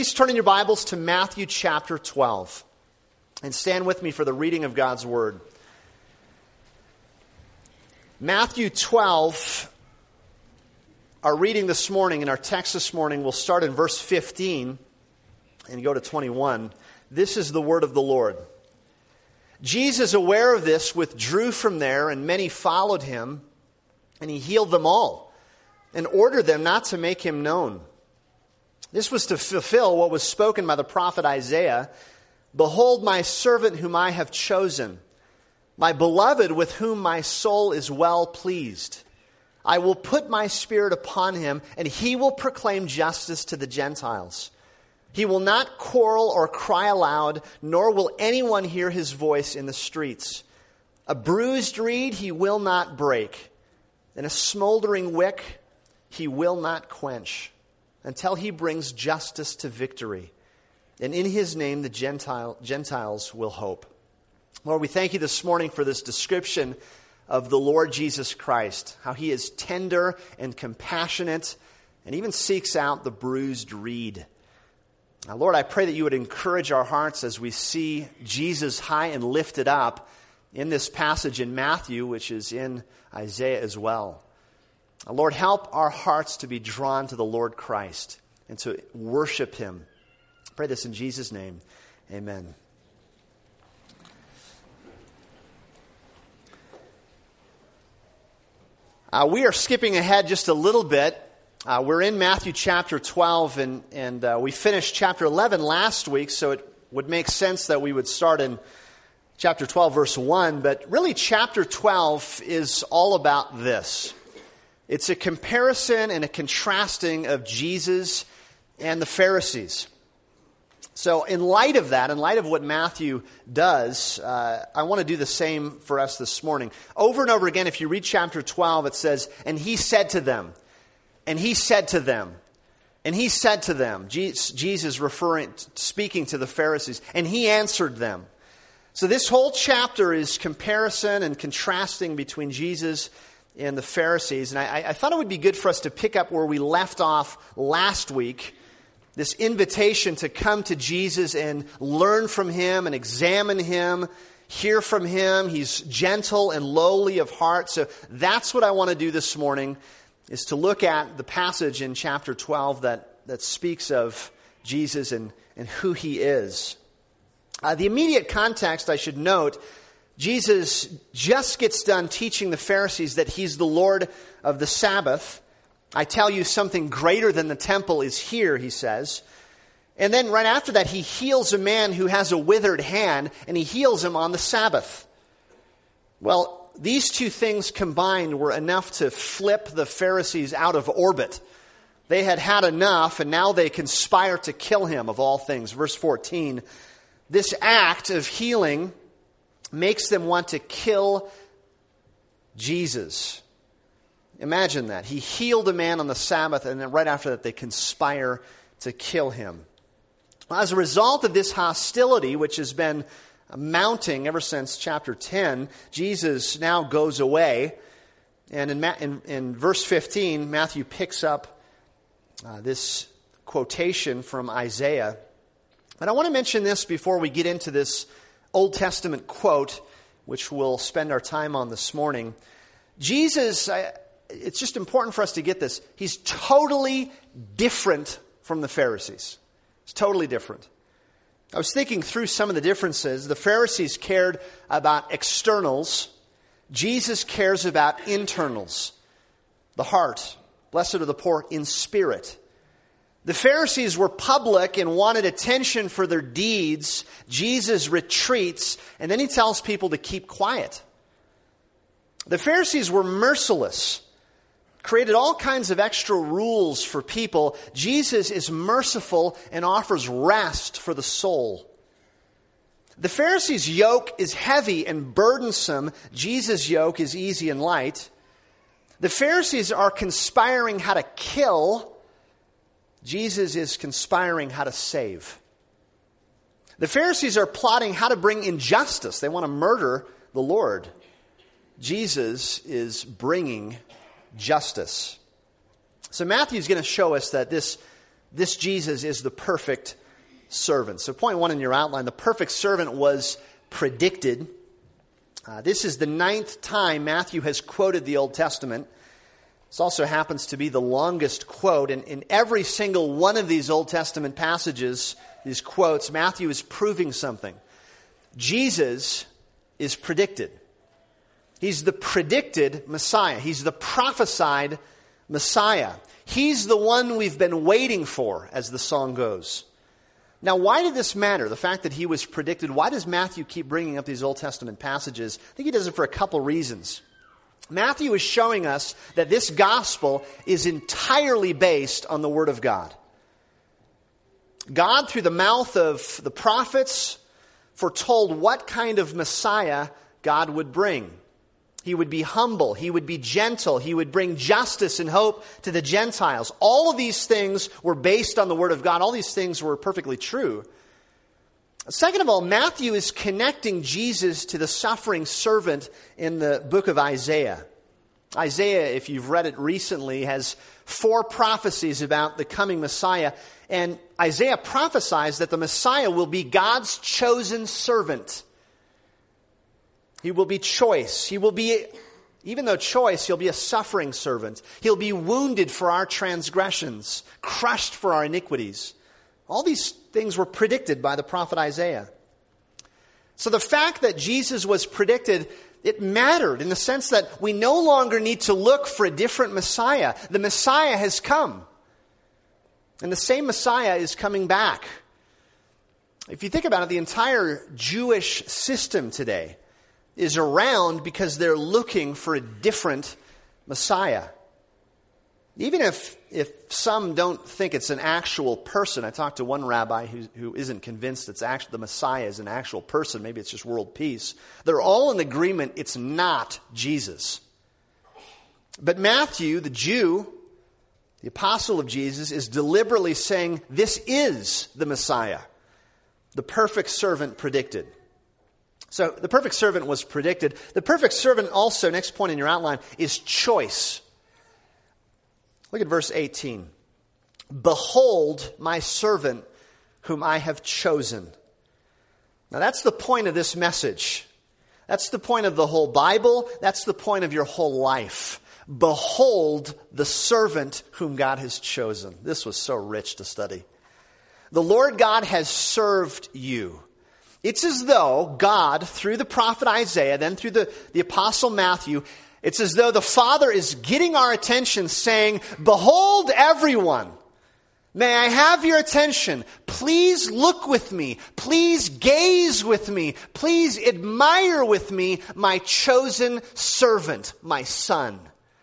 Please turn in your Bibles to Matthew chapter 12 and stand with me for the reading of God's Word. Matthew 12, our reading this morning, and our text this morning will start in verse 15 and go to 21. This is the word of the Lord. Jesus, aware of this, withdrew from there, and many followed him, and he healed them all and ordered them not to make him known. This was to fulfill what was spoken by the prophet Isaiah. Behold, my servant whom I have chosen, my beloved with whom my soul is well pleased. I will put my spirit upon him, and he will proclaim justice to the Gentiles. He will not quarrel or cry aloud, nor will anyone hear his voice in the streets. A bruised reed he will not break, and a smoldering wick he will not quench, until he brings justice to victory. And in his name the Gentiles will hope. Lord, we thank you this morning for this description of the Lord Jesus Christ, how he is tender and compassionate and even seeks out the bruised reed. Now, Lord, I pray that you would encourage our hearts as we see Jesus high and lifted up in this passage in Matthew, which is in Isaiah as well. Lord, help our hearts to be drawn to the Lord Christ and to worship him. I pray this in Jesus' name. Amen. We are skipping ahead just a little bit. We're in Matthew chapter 12, and we finished chapter 11 last week, so it would make sense that we would start in chapter 12, verse 1. But really, chapter 12 is all about this. It's a comparison and a contrasting of Jesus and the Pharisees. So in light of that, in light of what Matthew does, I want to do the same for us this morning. Over and over again, if you read chapter 12, it says, and he said to them, and he said to them, and he said to them. Jesus speaking to the Pharisees, and he answered them. So this whole chapter is comparison and contrasting between Jesus and the Pharisees. And I thought it would be good for us to pick up where we left off last week. This invitation to come to Jesus and learn from him and examine him, hear from him. He's gentle and lowly of heart. So that's what I want to do this morning, is to look at the passage in chapter 12 that speaks of Jesus and who he is. The immediate context, I should note, Jesus just gets done teaching the Pharisees that he's the Lord of the Sabbath. I tell you, something greater than the temple is here, he says. And then right after that, he heals a man who has a withered hand, and he heals him on the Sabbath. Well, these two things combined were enough to flip the Pharisees out of orbit. They had had enough, and now they conspire to kill him, of all things. Verse 14, this act of healing makes them want to kill Jesus. Imagine that. He healed a man on the Sabbath, and then right after that they conspire to kill him. As a result of this hostility, which has been mounting ever since chapter 10, Jesus now goes away. And in verse 15, Matthew picks up this quotation from Isaiah. And I want to mention this before we get into this Old Testament quote, which we'll spend our time on this morning. Jesus, it's just important for us to get this. He's totally different from the Pharisees. It's totally different. I was thinking through some of the differences. The Pharisees cared about externals. Jesus cares about internals, the heart. Blessed are the poor in spirit. The Pharisees were public and wanted attention for their deeds. Jesus retreats, and then he tells people to keep quiet. The Pharisees were merciless, created all kinds of extra rules for people. Jesus is merciful and offers rest for the soul. The Pharisees' yoke is heavy and burdensome. Jesus' yoke is easy and light. The Pharisees are conspiring how to kill. Jesus is conspiring how to save. The Pharisees are plotting how to bring injustice. They want to murder the Lord. Jesus is bringing justice. So Matthew is going to show us that this this Jesus is the perfect servant. So point one in your outline, the perfect servant was predicted. This is the 9th time Matthew has quoted the Old Testament. This also happens to be the longest quote. And in every single one of these Old Testament passages, these quotes, Matthew is proving something. Jesus is predicted. He's the predicted Messiah. He's the prophesied Messiah. He's the one we've been waiting for, as the song goes. Now, why did this matter? The fact that he was predicted, why does Matthew keep bringing up these Old Testament passages? I think he does it for a couple reasons. Matthew is showing us that this gospel is entirely based on the Word of God. God, through the mouth of the prophets, foretold what kind of Messiah God would bring. He would be humble. He would be gentle. He would bring justice and hope to the Gentiles. All of these things were based on the Word of God. All these things were perfectly true. Second of all, Matthew is connecting Jesus to the suffering servant in the book of Isaiah. Isaiah, if you've read it recently, has 4 prophecies about the coming Messiah. And Isaiah prophesies that the Messiah will be God's chosen servant. He will be choice. He will be, even though choice, he'll be a suffering servant. He'll be wounded for our transgressions, crushed for our iniquities. All these things were predicted by the prophet Isaiah. So the fact that Jesus was predicted, it mattered in the sense that we no longer need to look for a different Messiah. The Messiah has come. And the same Messiah is coming back. If you think about it, the entire Jewish system today is around because they're looking for a different Messiah. Even if some don't think it's an actual person. I talked to one rabbi who isn't convinced it's actually the Messiah is an actual person. Maybe it's just world peace. They're all in agreement it's not Jesus. But Matthew, the Jew, the apostle of Jesus, is deliberately saying this is the Messiah, the perfect servant predicted. So the perfect servant was predicted. The perfect servant also, next point in your outline, is choice. Look at verse 18. Behold my servant whom I have chosen. Now that's the point of this message. That's the point of the whole Bible. That's the point of your whole life. Behold the servant whom God has chosen. This was so rich to study. The Lord God has served you. It's as though God, through the prophet Isaiah, then through the apostle Matthew, it's as though the Father is getting our attention saying, behold everyone, may I have your attention? Please look with me. Please gaze with me. Please admire with me my chosen servant, my son.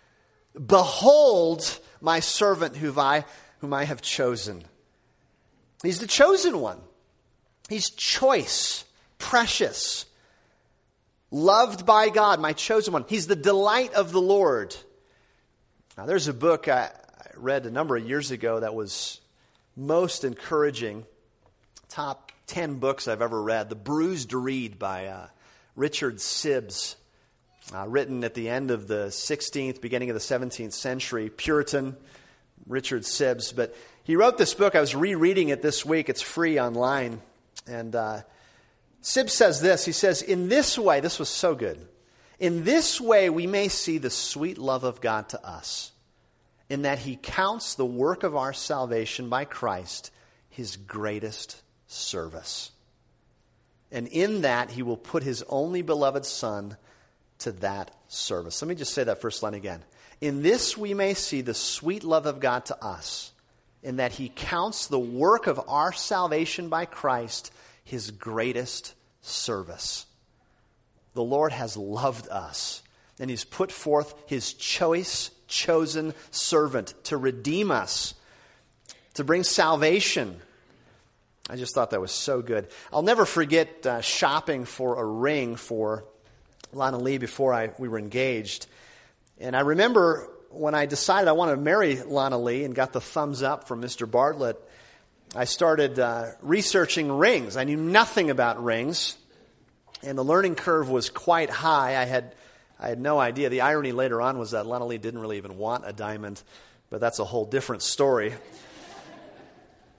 Behold my servant whom I have chosen. He's the chosen one. He's choice, precious, loved by God, my chosen one. He's the delight of the Lord. Now, there's a book I read a number of years ago that was most encouraging. Top 10 books I've ever read. The Bruised Reed by Richard Sibbes, written at the end of the 16th, beginning of the 17th century. Puritan, Richard Sibbes. But he wrote this book. I was rereading it this week. It's free online. And Sibbes says this. He says, in this way, this was so good. In this way, we may see the sweet love of God to us, in that he counts the work of our salvation by Christ his greatest service. And in that, he will put his only beloved Son to that service. Let me just say that first line again. In this, we may see the sweet love of God to us, in that he counts the work of our salvation by Christ his greatest service. The Lord has loved us, and he's put forth his chosen servant to redeem us, to bring salvation. I just thought that was so good. I'll never forget shopping for a ring for Lana Lee before we were engaged. And I remember when I decided I wanted to marry Lana Lee and got the thumbs up from Mr. Bartlett, I started researching rings. I knew nothing about rings, and the learning curve was quite high. I had no idea. The irony later on was that Lana Lee didn't really even want a diamond, but that's a whole different story.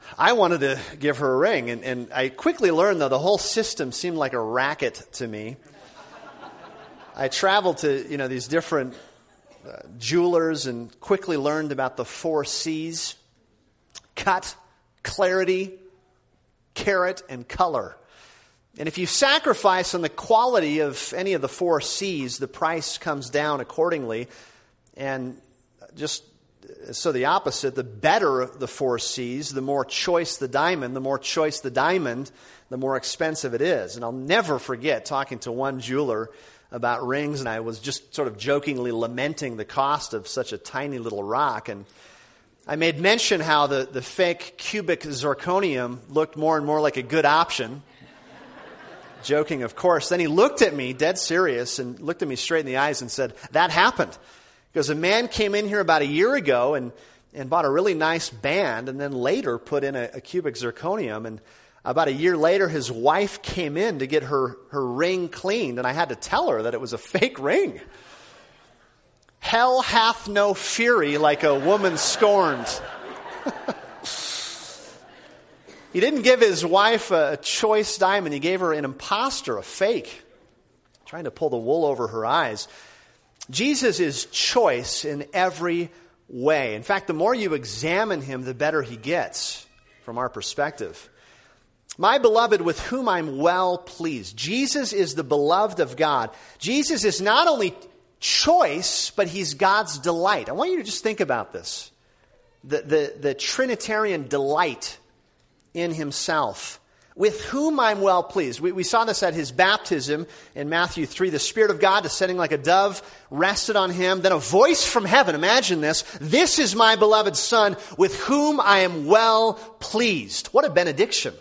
I wanted to give her a ring, and I quickly learned, though, the whole system seemed like a racket to me. I traveled to, these different jewelers and quickly learned about the 4 C's: cut, clarity, carat, and color. And if you sacrifice on the quality of any of the 4 C's, the price comes down accordingly. And just so the opposite, the better the 4 C's, the more choice the diamond, the more choice the diamond, the more expensive it is. And I'll never forget talking to one jeweler about rings, and I was just sort of jokingly lamenting the cost of such a tiny little rock. And I made mention how the fake cubic zirconium looked more and more like a good option. Joking, of course. Then he looked at me, dead serious, and looked at me straight in the eyes and said, "That happened. Because a man came in here about a year ago and bought a really nice band, and then later put in a cubic zirconium. And about a year later, his wife came in to get her ring cleaned, and I had to tell her that it was a fake ring. Hell hath no fury like a woman scorned." He didn't give his wife a choice diamond. He gave her an imposter, a fake, trying to pull the wool over her eyes. Jesus is choice in every way. In fact, the more you examine him, the better he gets from our perspective. My beloved, with whom I'm well pleased. Jesus is the beloved of God. Jesus is not only choice, but he's God's delight. I want you to just think about this. The Trinitarian delight in himself. With whom I'm well pleased. We saw this at his baptism in Matthew 3. The Spirit of God descending like a dove rested on him. Then a voice from heaven, imagine this: "This is my beloved Son, with whom I am well pleased." What a benediction.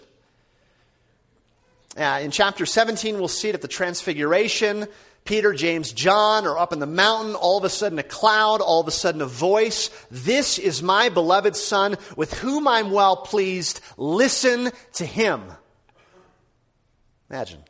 In chapter 17, we'll see it at the Transfiguration. Peter, James, John are up in the mountain. All of a sudden a cloud, all of a sudden a voice. "This is my beloved Son, with whom I'm well pleased. Listen to him." Imagine.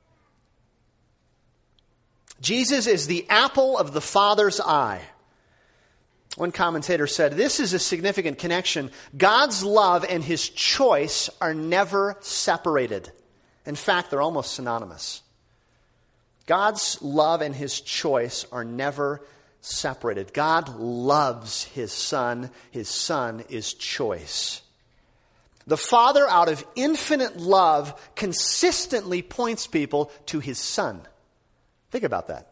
Jesus is the apple of the Father's eye. One commentator said, this is a significant connection. God's love and his choice are never separated. In fact, they're almost synonymous. God's love and his choice are never separated. God loves his Son. His Son is choice. The Father, out of infinite love, consistently points people to his Son. Think about that.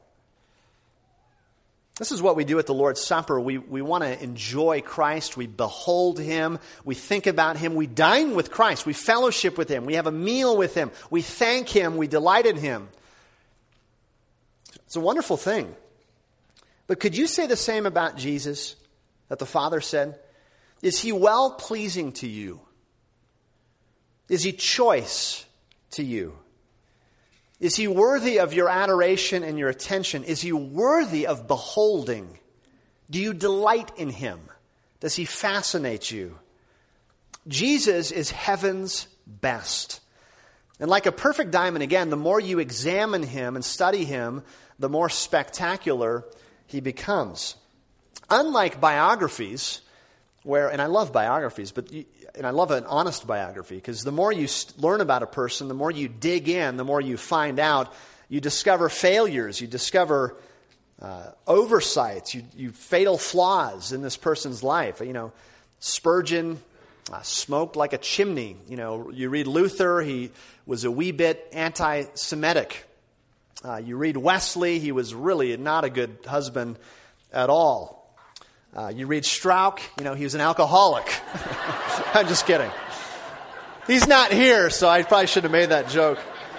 This is what we do at the Lord's Supper. We want to enjoy Christ. We behold him. We think about him. We dine with Christ. We fellowship with him. We have a meal with him. We thank him. We delight in him. It's a wonderful thing. But could you say the same about Jesus that the Father said? Is he well-pleasing to you? Is he choice to you? Is he worthy of your adoration and your attention? Is he worthy of beholding? Do you delight in him? Does he fascinate you? Jesus is heaven's best. And like a perfect diamond, again, the more you examine him and study him, the more spectacular he becomes. Unlike biographies, and I love biographies, and I love an honest biography, because the more you learn about a person, the more you dig in, the more you find out, you discover failures, you discover oversights, you fatal flaws in this person's life. Spurgeon smoked like a chimney. You read Luther, he was a wee bit anti-Semitic. You read Wesley, he was really not a good husband at all. You read Strauch, he was an alcoholic. I'm just kidding. He's not here, so I probably should have made that joke.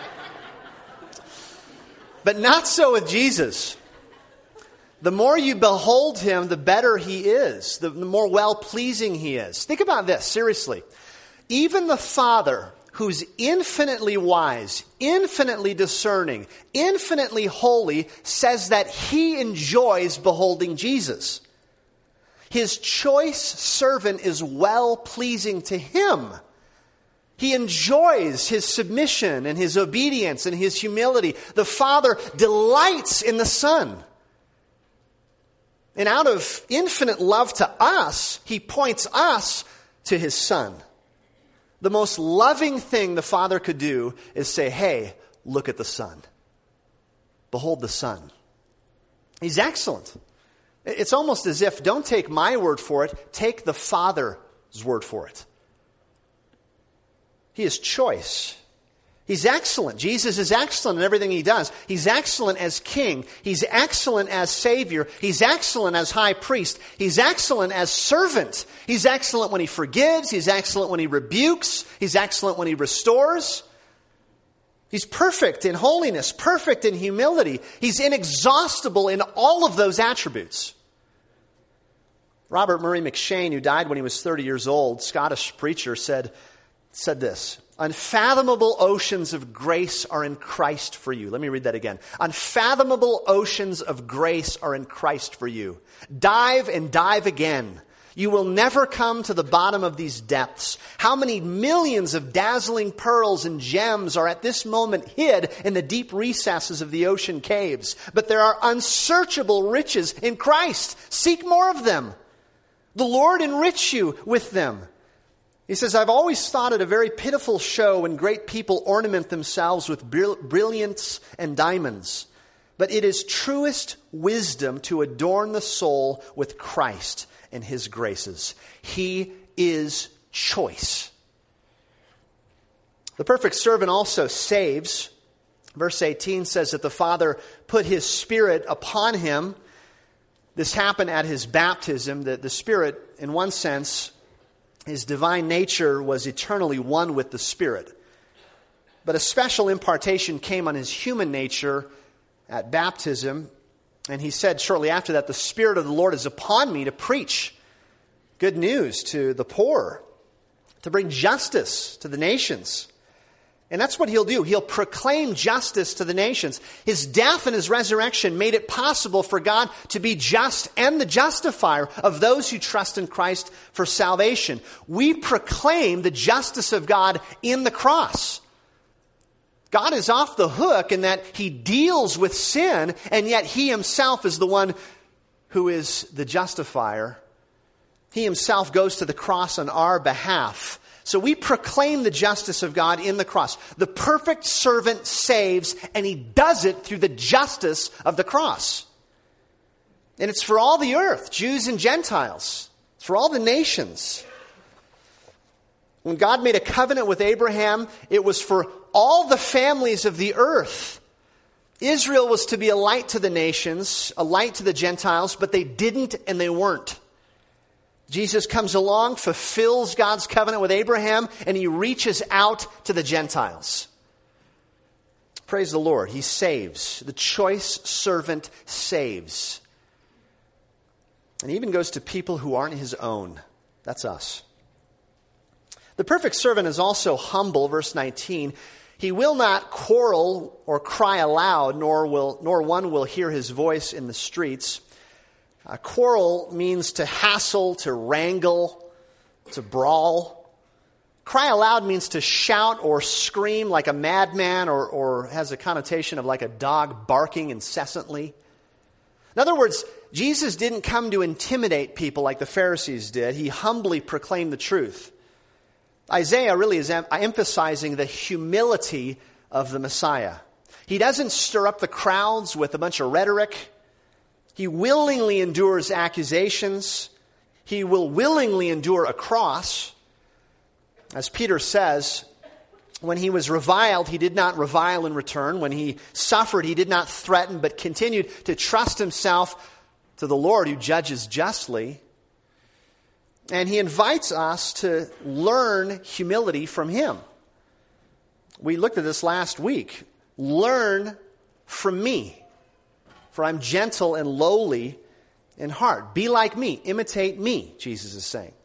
But not so with Jesus. The more you behold him, the better he is, the more well-pleasing he is. Think about this, seriously. Even the Father, who's infinitely wise, infinitely discerning, infinitely holy, says that he enjoys beholding Jesus. His choice servant is well-pleasing to him. He enjoys his submission and his obedience and his humility. The Father delights in the Son. And out of infinite love to us, he points us to his Son. The most loving thing the Father could do is say, hey, look at the Son. Behold the Son. He's excellent. It's almost as if, don't take my word for it, take the Father's word for it. He is choice. He's excellent. Jesus is excellent in everything he does. He's excellent as king. He's excellent as savior. He's excellent as high priest. He's excellent as servant. He's excellent when he forgives. He's excellent when he rebukes. He's excellent when he restores. He's perfect in holiness, perfect in humility. He's inexhaustible in all of those attributes. Robert Murray McShane, who died when he was 30 years old, Scottish preacher, said this: unfathomable oceans of grace are in Christ for you. Let me read that again. Unfathomable oceans of grace are in Christ for you. Dive and dive again. You will never come to the bottom of these depths. How many millions of dazzling pearls and gems are at this moment hid in the deep recesses of the ocean caves? But there are unsearchable riches in Christ. Seek more of them. The Lord enrich you with them. He says, I've always thought it a very pitiful show when great people ornament themselves with brilliance and diamonds. But it is truest wisdom to adorn the soul with Christ and his graces. He is choice. The perfect servant also saves. Verse 18 says that the Father put his Spirit upon him. This happened at his baptism. The Spirit, in one sense, his divine nature was eternally one with the Spirit. But a special impartation came on his human nature at baptism. And he said shortly after that, the Spirit of the Lord is upon me to preach good news to the poor, to bring justice to the nations. And that's what he'll do. He'll proclaim justice to the nations. His death and his resurrection made it possible for God to be just and the justifier of those who trust in Christ for salvation. We proclaim the justice of God in the cross. God is off the hook in that he deals with sin, and yet he himself is the one who is the justifier. He himself goes to the cross on our behalf. So we proclaim the justice of God in the cross. The perfect servant saves, and he does it through the justice of the cross. And it's for all the earth, Jews and Gentiles. It's for all the nations. When God made a covenant with Abraham, it was for all the families of the earth. Israel was to be a light to the nations, a light to the Gentiles, but they didn't and they weren't. Jesus comes along, fulfills God's covenant with Abraham, and he reaches out to the Gentiles. Praise the Lord. He saves. The choice servant saves. And he even goes to people who aren't his own. That's us. The perfect servant is also humble, verse 19. He will not quarrel or cry aloud, nor one will hear his voice in the streets. Quarrel means to hassle, to wrangle, to brawl. Cry aloud means to shout or scream like a madman, or has a connotation of like a dog barking incessantly. In other words, Jesus didn't come to intimidate people like the Pharisees did. He humbly proclaimed the truth. Isaiah really is emphasizing the humility of the Messiah. He doesn't stir up the crowds with a bunch of rhetoric. He willingly endures accusations. He will willingly endure a cross. As Peter says, when he was reviled, he did not revile in return. When he suffered, he did not threaten, but continued to trust himself to the Lord who judges justly. And he invites us to learn humility from him. We looked at this last week. Learn from me, for I'm gentle and lowly in heart. Be like me, imitate me, Jesus is saying.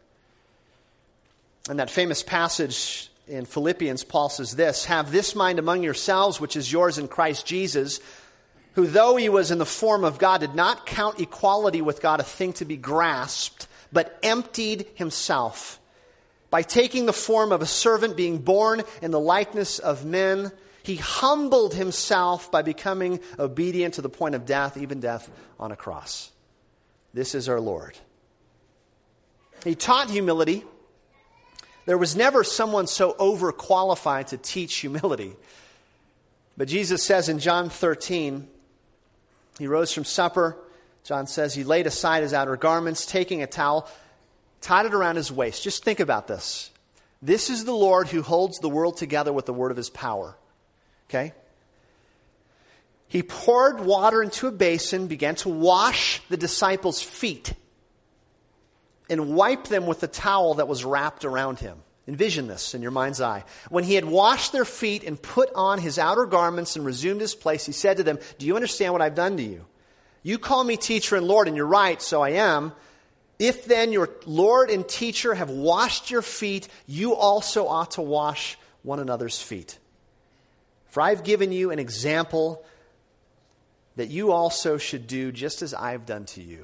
In that famous passage in Philippians, Paul says this: have this mind among yourselves, which is yours in Christ Jesus, who though he was in the form of God, did not count equality with God a thing to be grasped, but emptied himself by taking the form of a servant, being born in the likeness of men. He humbled himself by becoming obedient to the point of death, even death on a cross. This is our Lord. He taught humility. There was never someone so overqualified to teach humility. But Jesus says in John 13, he rose from supper. John says he laid aside his outer garments, taking a towel, tied it around his waist. Just think about this. This is the Lord who holds the world together with the word of his power. Okay? He poured water into a basin, began to wash the disciples' feet, and wipe them with the towel that was wrapped around him. Envision this in your mind's eye. When he had washed their feet and put on his outer garments and resumed his place, he said to them, "Do you understand what I've done to you? You call me teacher and Lord, and you're right, so I am. If then your Lord and teacher have washed your feet, you also ought to wash one another's feet. For I've given you an example that you also should do just as I've done to you."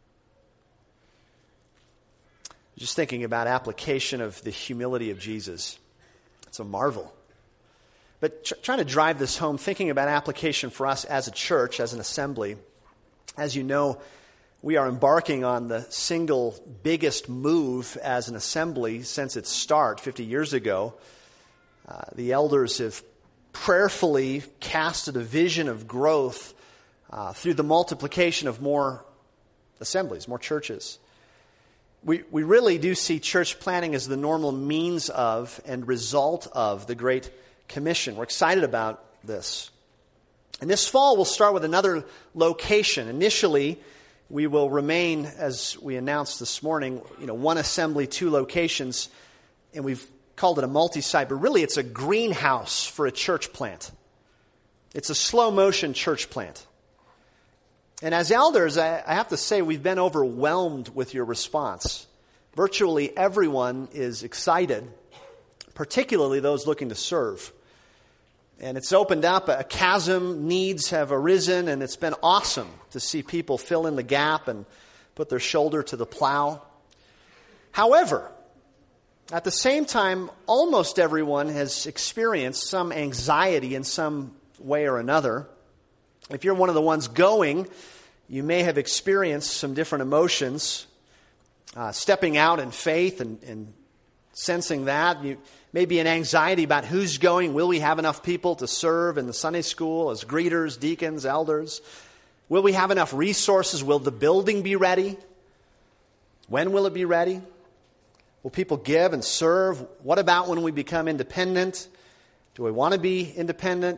Just thinking about application of the humility of Jesus. It's a marvel. But trying to drive this home, thinking about application for us as a church, as an assembly. As you know, we are embarking on the single biggest move as an assembly since its start 50 years ago. The elders have prayerfully casted a vision of growth through the multiplication of more assemblies, more churches. We really do see church planting as the normal means of and result of the Great Commission. We're excited about this. And this fall, we'll start with another location. Initially, we will remain, as we announced this morning, one assembly, 2 locations, and we've called it a multi-site, but really it's a greenhouse for a church plant. It's a slow-motion church plant. And as elders, I have to say we've been overwhelmed with your response. Virtually everyone is excited, particularly those looking to serve. And it's opened up a chasm, needs have arisen, and it's been awesome to see people fill in the gap and put their shoulder to the plow. However, at the same time, almost everyone has experienced some anxiety in some way or another. If you're one of the ones going, you may have experienced some different emotions. Stepping out in faith and sensing that. You maybe an anxiety about who's going. Will we have enough people to serve in the Sunday school as greeters, deacons, elders? Will we have enough resources? Will the building be ready? When will it be ready? Will people give and serve? What about when we become independent? Do we want to be independent?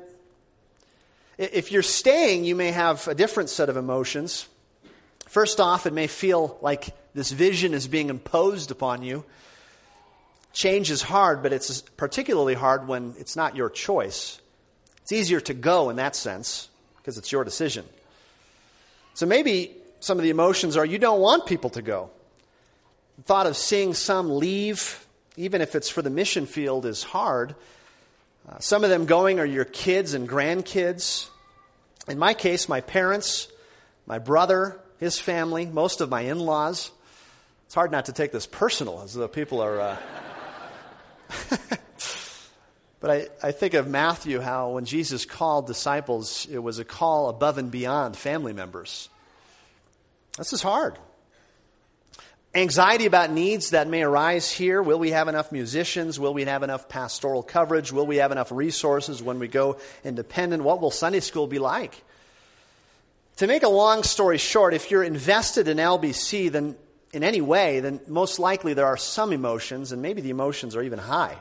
If you're staying, you may have a different set of emotions. First off, it may feel like this vision is being imposed upon you. Change is hard, but it's particularly hard when it's not your choice. It's easier to go in that sense because it's your decision. So maybe some of the emotions are you don't want people to go. The thought of seeing some leave, even if it's for the mission field, is hard. Some of them going are your kids and grandkids. In my case, my parents, my brother, his family, most of my in-laws. It's hard not to take this personal, as though people are... But I think of Matthew, how when Jesus called disciples, it was a call above and beyond family members. This is hard. Anxiety about needs that may arise here. Will we have enough musicians? Will we have enough pastoral coverage? Will we have enough resources when we go independent? What will Sunday school be like? To make a long story short, if you're invested in LBC then in any way, then most likely there are some emotions, and maybe the emotions are even high.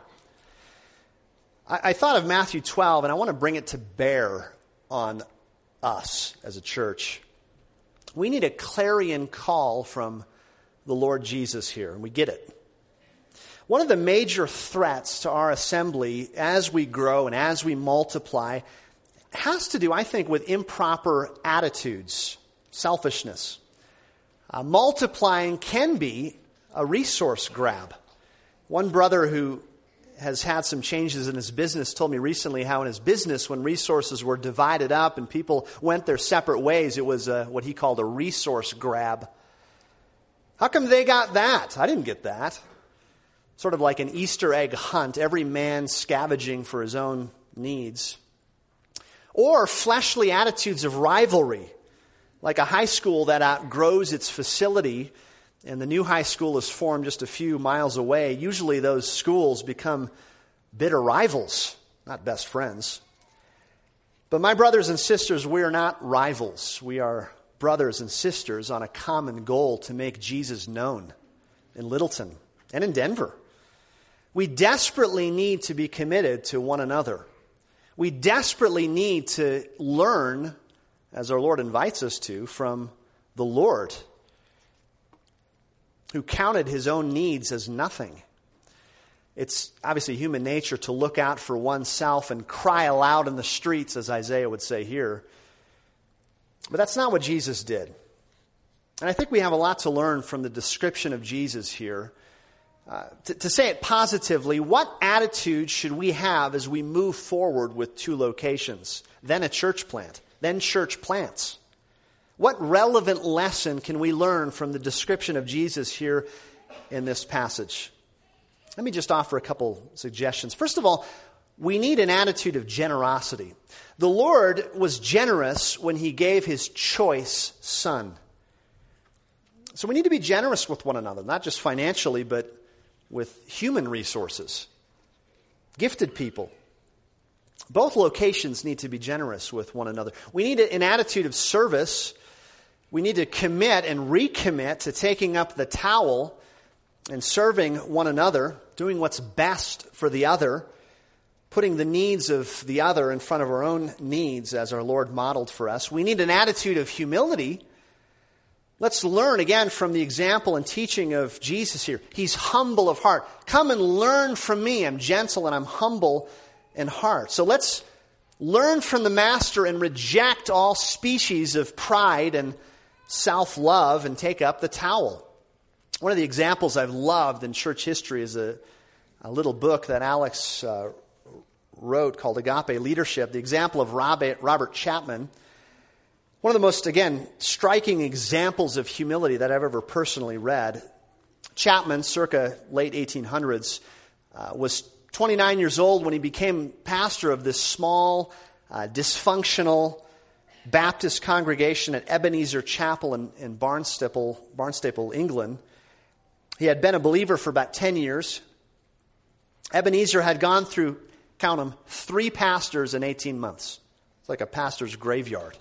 I thought of Matthew 12, and I want to bring it to bear on us as a church. We need a clarion call from the Lord Jesus here, and we get it. One of the major threats to our assembly as we grow and as we multiply has to do, I think, with improper attitudes, selfishness. Multiplying can be a resource grab. One brother who has had some changes in his business told me recently how in his business, when resources were divided up and people went their separate ways, it was what he called a resource grab. How come they got that? I didn't get that. Sort of like an Easter egg hunt, every man scavenging for his own needs. Or fleshly attitudes of rivalry, like a high school that outgrows its facility and the new high school is formed just a few miles away, usually those schools become bitter rivals, not best friends. But my brothers and sisters, we are not rivals. We are brothers and sisters on a common goal to make Jesus known in Littleton and in Denver. We desperately need to be committed to one another. We desperately need to learn, as our Lord invites us to, from the Lord, who counted his own needs as nothing. It's obviously human nature to look out for oneself and cry aloud in the streets, as Isaiah would say here. But that's not what Jesus did. And I think we have a lot to learn from the description of Jesus here. To say it positively, what attitude should we have as we move forward with two locations, then a church plant, then church plants? What relevant lesson can we learn from the description of Jesus here in this passage? Let me just offer a couple suggestions. First of all, we need an attitude of generosity. The Lord was generous when he gave his choice son. So we need to be generous with one another, not just financially, but with human resources, gifted people. Both locations need to be generous with one another. We need an attitude of service. We need to commit and recommit to taking up the towel and serving one another, doing what's best for the other, putting the needs of the other in front of our own needs as our Lord modeled for us. We need an attitude of humility. Let's learn again from the example and teaching of Jesus here. He's humble of heart. Come and learn from me. I'm gentle and I'm humble in heart. So let's learn from the Master and reject all species of pride and self-love and take up the towel. One of the examples I've loved in church history is a little book that Alex wrote called Agape Leadership, the example of Robert Chapman. One of the most, again, striking examples of humility that I've ever personally read. Chapman, circa late 1800s, was 29 years old when he became pastor of this small, dysfunctional Baptist congregation at Ebenezer Chapel in Barnstaple, England. He had been a believer for about 10 years. Ebenezer had gone through, count them, 3 pastors in 18 months. It's like a pastor's graveyard.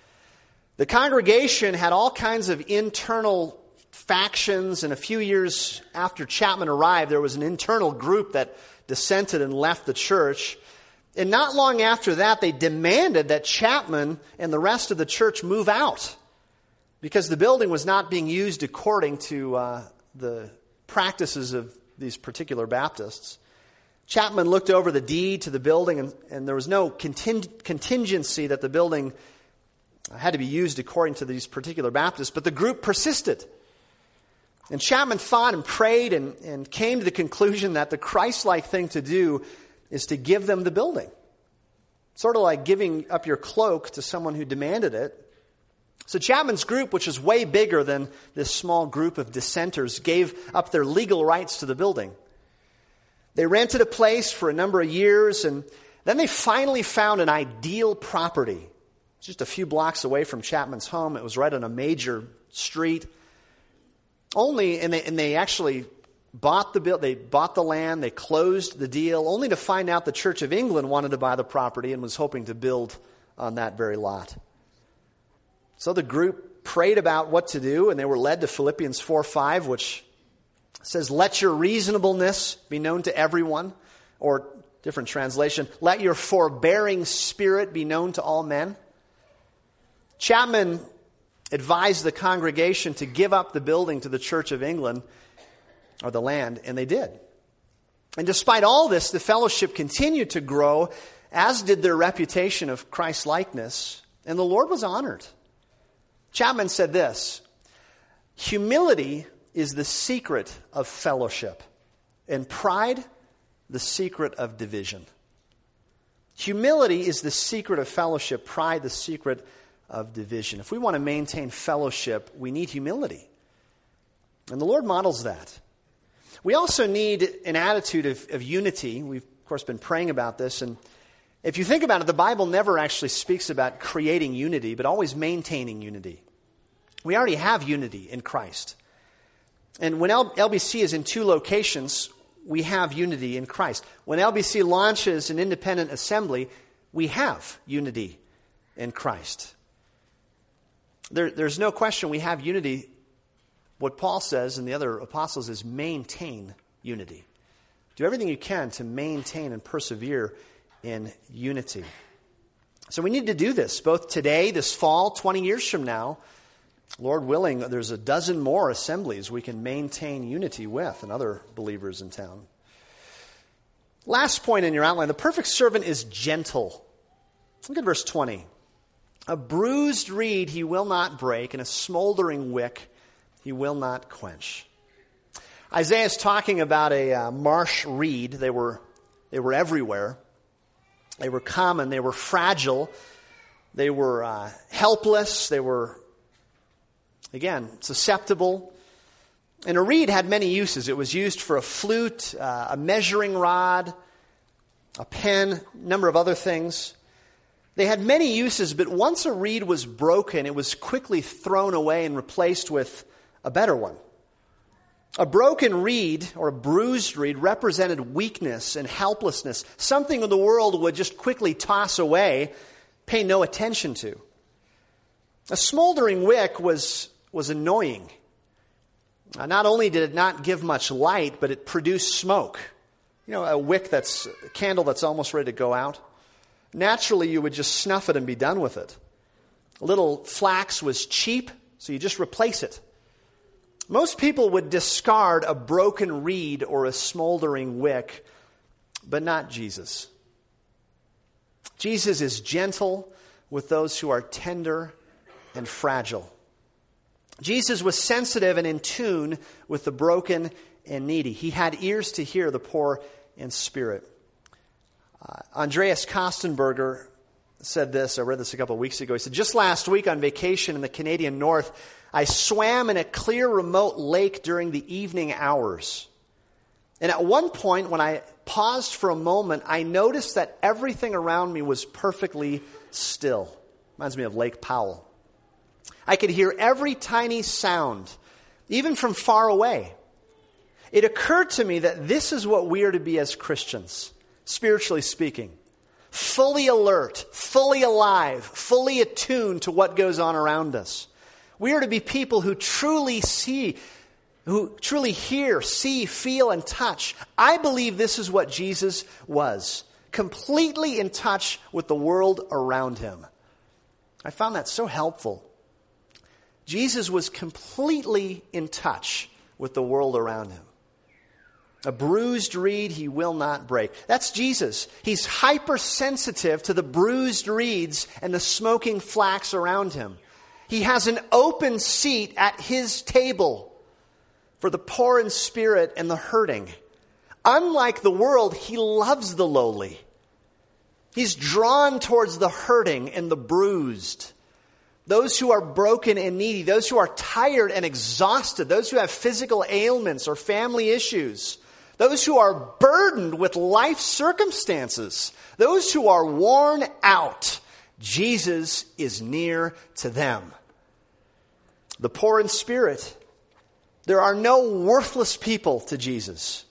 The congregation had all kinds of internal factions, and a few years after Chapman arrived, there was an internal group that dissented and left the church. And not long after that, they demanded that Chapman and the rest of the church move out because the building was not being used according to the practices of these particular Baptists. Chapman looked over the deed to the building, and there was no contingency that the building had to be used according to these particular Baptists, but the group persisted. And Chapman thought and prayed and came to the conclusion that the Christ-like thing to do is to give them the building. Sort of like giving up your cloak to someone who demanded it. So Chapman's group, which is way bigger than this small group of dissenters, gave up their legal rights to the building. They rented a place for a number of years, and then they finally found an ideal property. Just a few blocks away from Chapman's home. It was right on a major street. They actually bought the land, they closed the deal, only to find out the Church of England wanted to buy the property and was hoping to build on that very lot. So the group prayed about what to do, and they were led to Philippians 4:5, which says, "Let your reasonableness be known to everyone," or different translation, "Let your forbearing spirit be known to all men." Chapman advised the congregation to give up the building to the Church of England, or the land, and they did. And despite all this, the fellowship continued to grow, as did their reputation of Christ-likeness, and the Lord was honored. Chapman said this, "Humility is the secret of fellowship, and pride the secret of division." Humility is the secret of fellowship, pride the secret of division. If we want to maintain fellowship, we need humility. And the Lord models that. We also need an attitude of unity. We've, of course, been praying about this. And if you think about it, the Bible never actually speaks about creating unity, but always maintaining unity. We already have unity in Christ. And when LBC is in two locations, we have unity in Christ. When LBC launches an independent assembly, we have unity in Christ. There's no question we have unity. What Paul says and the other apostles is maintain unity. Do everything you can to maintain and persevere in unity. So we need to do this both today, this fall, 20 years from now. Lord willing, there's a dozen more assemblies we can maintain unity with and other believers in town. Last point in your outline, the perfect servant is gentle. Look at verse 20. A bruised reed he will not break, and a smoldering wick he will not quench. Isaiah is talking about a marsh reed. They were everywhere. They were common. They were fragile. They were helpless. They were, again, susceptible. And a reed had many uses. It was used for a flute, a measuring rod, a pen, a number of other things. They had many uses, but once a reed was broken, it was quickly thrown away and replaced with a better one. A broken reed or a bruised reed represented weakness and helplessness, something the world would just quickly toss away, pay no attention to. A smoldering wick was annoying. Not only did it not give much light, but it produced smoke. You know, a candle that's almost ready to go out. Naturally, you would just snuff it and be done with it. A little flax was cheap, so you just replace it. Most people would discard a broken reed or a smoldering wick, but not Jesus. Jesus is gentle with those who are tender and fragile. Jesus was sensitive and in tune with the broken and needy. He had ears to hear the poor in spirit. Andreas Kostenberger said this. I read this a couple of weeks ago. He said, just last week on vacation in the Canadian North, I swam in a clear, remote lake during the evening hours. And at one point, when I paused for a moment, I noticed that everything around me was perfectly still. Reminds me of Lake Powell. I could hear every tiny sound, even from far away. It occurred to me that this is what we are to be as Christians, spiritually speaking. Fully alert, fully alive, fully attuned to what goes on around us. We are to be people who truly see, who truly hear, see, feel, and touch. I believe this is what Jesus was, completely in touch with the world around him. I found that so helpful. Jesus was completely in touch with the world around him. A bruised reed he will not break. That's Jesus. He's hypersensitive to the bruised reeds and the smoking flax around him. He has an open seat at his table for the poor in spirit and the hurting. Unlike the world, he loves the lowly. He's drawn towards the hurting and the bruised. Those who are broken and needy, those who are tired and exhausted, those who have physical ailments or family issues, those who are burdened with life circumstances, those who are worn out, Jesus is near to them. The poor in spirit, there are no worthless people to Jesus.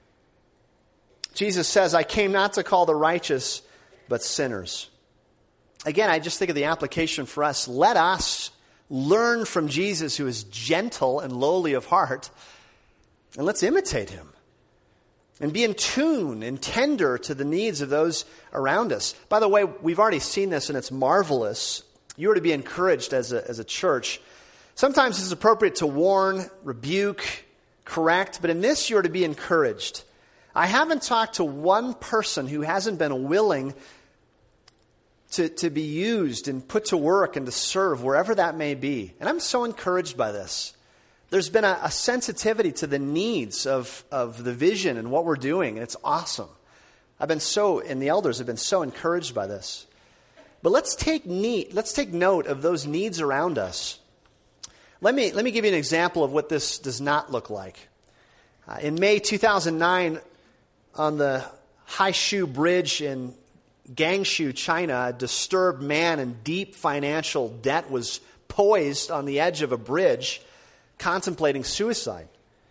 Jesus says, I came not to call the righteous, but sinners. Again, I just think of the application for us. Let us learn from Jesus, who is gentle and lowly of heart, and let's imitate him. And be in tune and tender to the needs of those around us. By the way, we've already seen this and it's marvelous. You are to be encouraged as a church. Sometimes it's appropriate to warn, rebuke, correct, but in this you are to be encouraged. I haven't talked to one person who hasn't been willing to be used and put to work and to serve wherever that may be. And I'm so encouraged by this. There's been a sensitivity to the needs of the vision and what we're doing, and it's awesome. And the elders have been so encouraged by this. But let's take note of those needs around us. Let me give you an example of what this does not look like. In May 2009, on the Haishu Bridge in Gangshu, China, a disturbed man in deep financial debt was poised on the edge of a bridge, contemplating suicide.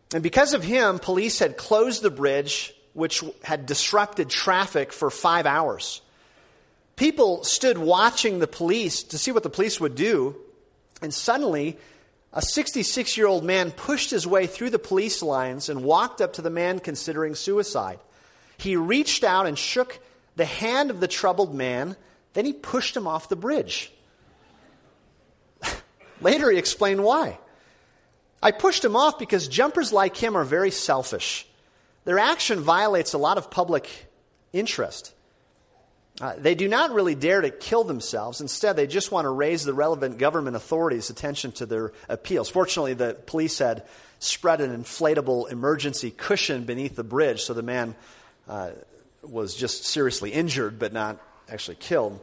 And because of him, police had closed the bridge, which had disrupted traffic for 5 hours. People stood watching the police to see what the police would do, and suddenly a 66-year-old man pushed his way through the police lines and walked up to the man considering suicide. He reached out and shook the hand of the troubled man, then he pushed him off the bridge. Later he explained why. I pushed him off because jumpers like him are very selfish. Their action violates a lot of public interest. They do not really dare to kill themselves. Instead, they just want to raise the relevant government authorities' attention to their appeals. Fortunately, the police had spread an inflatable emergency cushion beneath the bridge, so the man was just seriously injured but not actually killed.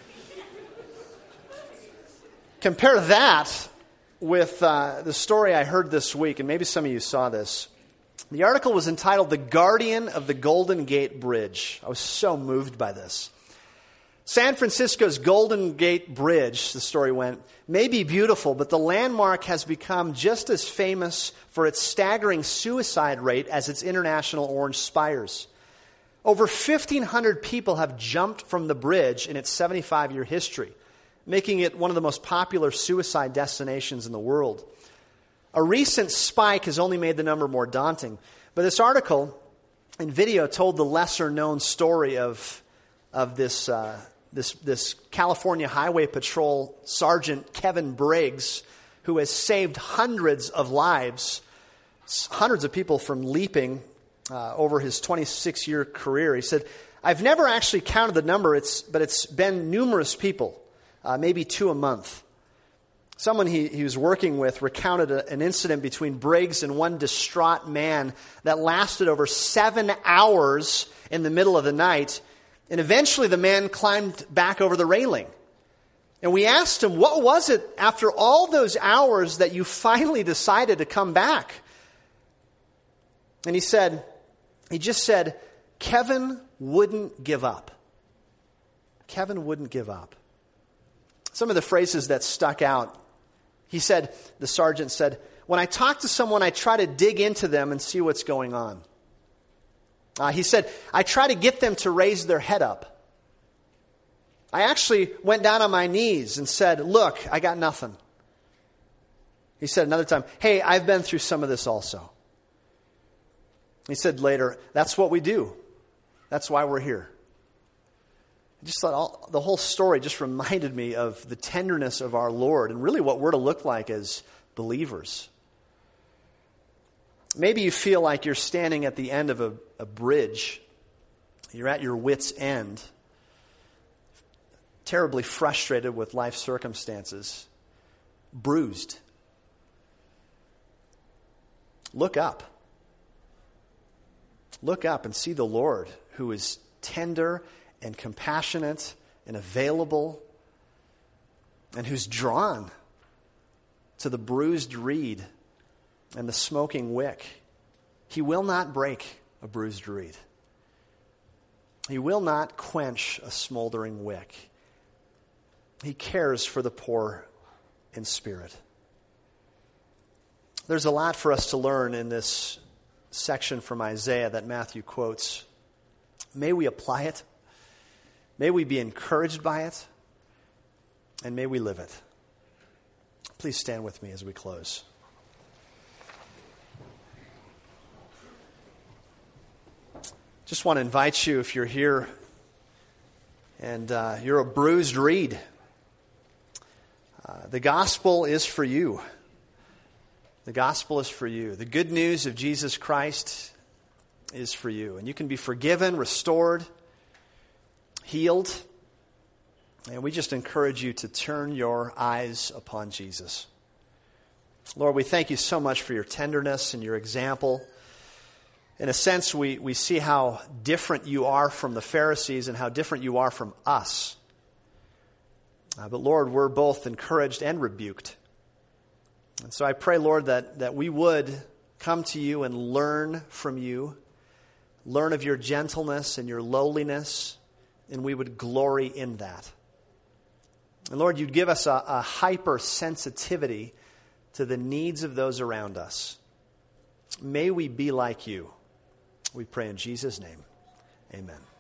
Compare that with the story I heard this week, and maybe some of you saw this. The article was entitled "The Guardian of the Golden Gate Bridge." I was so moved by this. San Francisco's Golden Gate Bridge, the story went, may be beautiful, but the landmark has become just as famous for its staggering suicide rate as its international orange spires. Over 1,500 people have jumped from the bridge in its 75-year history, making it one of the most popular suicide destinations in the world. A recent spike has only made the number more daunting. But this article and video told the lesser-known story of this California Highway Patrol Sergeant Kevin Briggs, who has saved hundreds of lives, hundreds of people from leaping over his 26-year career. He said, "I've never actually counted the number, but it's been numerous people. Maybe 2 a month." Someone he was working with recounted an incident between Briggs and one distraught man that lasted over 7 hours in the middle of the night. And eventually the man climbed back over the railing. And we asked him, what was it after all those hours that you finally decided to come back? And he just said, Kevin wouldn't give up. Kevin wouldn't give up. Some of the phrases that stuck out, the sergeant said, when I talk to someone, I try to dig into them and see what's going on. He said, I try to get them to raise their head up. I actually went down on my knees and said, look, I got nothing. He said another time, hey, I've been through some of this also. He said later, that's what we do. That's why we're here. I just thought the whole story just reminded me of the tenderness of our Lord and really what we're to look like as believers. Maybe you feel like you're standing at the end of a bridge. You're at your wit's end, terribly frustrated with life circumstances, bruised. Look up. Look up and see the Lord, who is tender and compassionate and available, and who's drawn to the bruised reed and the smoking wick. He will not break a bruised reed. He will not quench a smoldering wick. He cares for the poor in spirit. There's a lot for us to learn in this section from Isaiah that Matthew quotes. May we apply it. May we be encouraged by it. And may we live it. Please stand with me as we close. Just want to invite you, if you're here and you're a bruised reed, the gospel is for you. The gospel is for you. The good news of Jesus Christ is for you. And you can be forgiven, restored, healed. And we just encourage you to turn your eyes upon Jesus. Lord, we thank you so much for your tenderness and your example. In a sense, we see how different you are from the Pharisees and how different you are from us. But Lord, we're both encouraged and rebuked. And so I pray, Lord, that we would come to you and learn from you, learn of your gentleness and your lowliness, and we would glory in that. And Lord, you'd give us a hypersensitivity to the needs of those around us. May we be like you. We pray in Jesus' name. Amen.